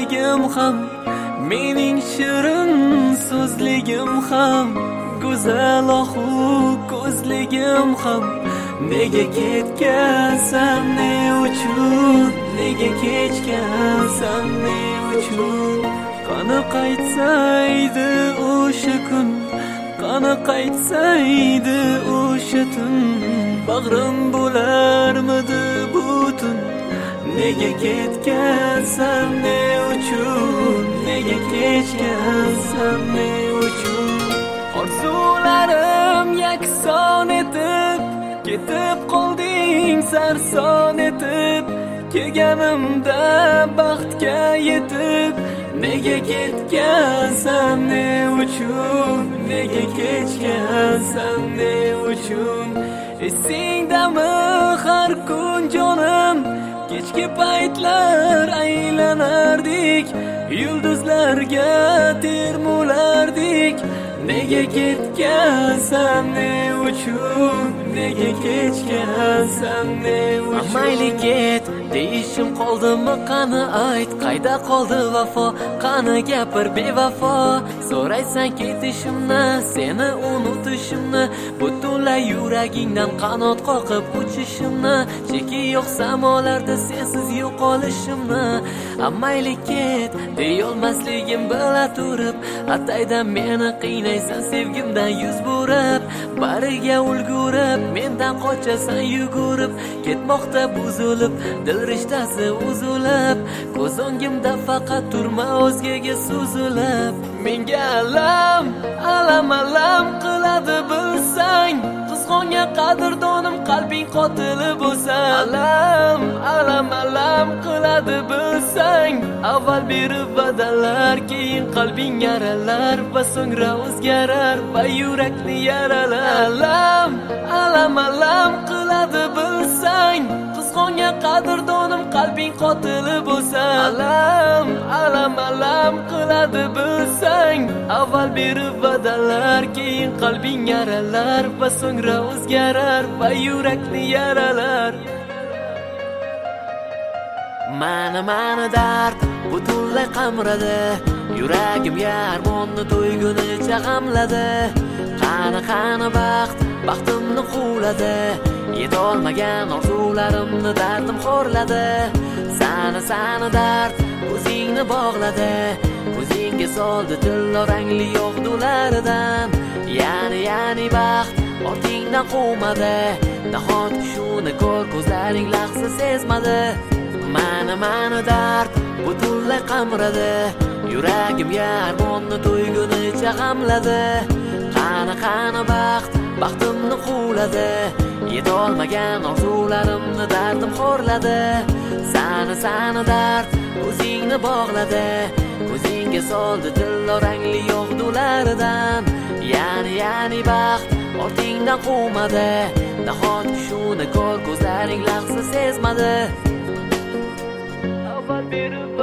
so'zligim ham, mening shirin so'zligim ham, go'zal ohu ko'zligim ham. Nega ketgansan, ne uchun? Nega kechgansan, ne uchun? Qani qaytsaydi o'sha kun, qani qaytsaydi o'sha tun, bag'rim bo'larmidi butun. Nega ketgansan, ne uchun? Nega kechgansan, ne uchun? Orzularim yakson etib, ketib qolding sarson etib. Kelganimda baxtga yetib, nega ketgansan, ne uchun? Nega kechgansan, ne uchun? Esingdami har kun jonim, kechki paytlar aylanardik, yulduzlarga termulardik. Nega ketgansan, ne uchun? Nega kechgansan, ne uchun? Mayli ket deyishim qoldimi, qani ayt, qayda qoldi vafo? Qani gapir bevafo, so'raysan ketishimni, seni unutishimni, butunlay yuragingdan qanot qoqib uchishimni, cheki yo'q samolarda sensiz yo'qolishimni. Mayli ket deyolmasligim bila turib, ataydan meni qiynaysan sevgimdan yuz burib, bariga ulgurib mendan qochasan yugurib, ketmoqda buzilib dil rishtasi uzilib, ko'z o'ngimda faqat turma o'zgaga suzilib. Menga alam alam qiladi bilsang, qizg'ongan qadrdonim qalbing qotili bo'lsa. Alam qiladi bilsang, avval berib va'dalar, keyin qalbing yaralar va so'ngra o'zgarar va yurakni yaralar. Alam qiladi bilsang, qizg'ongan qadrdonim qalbing qotili bo'lsa. Alam qiladi bilsang, avval berib va'dalar, keyin qalbing yaralar va so'ngra o'zgarar va yurakni yaralar. Mani dard butunlay qamradi, yuragimga armonni to'ygunicha g'amladi. Qani baxtimni quvladi, yetolmagan orzularimni dardim xo'rladi. Sani dard o'zingni bog'ladi, ko'zingga soldi tillo rangli yog'dularidan. Yani baxt ortingdan quvmadi, nahotki shuni ko'r ko'zlaring lahza sezmadi. Mani dard butunlay qamradi, yuragimga armonni to'ygunicha g'amladi. Qani baxtimni quvladi, yetolmagan orzularimni dardim xo'rladi. Sani dard o'zingni bog'ladi, ko'zingga soldi tillo rangli yog'dularidan. Yani baxt ortingdan quvmadi, nahotki shuni ko'r ko'zlaring lahza sezmadi. Avval berib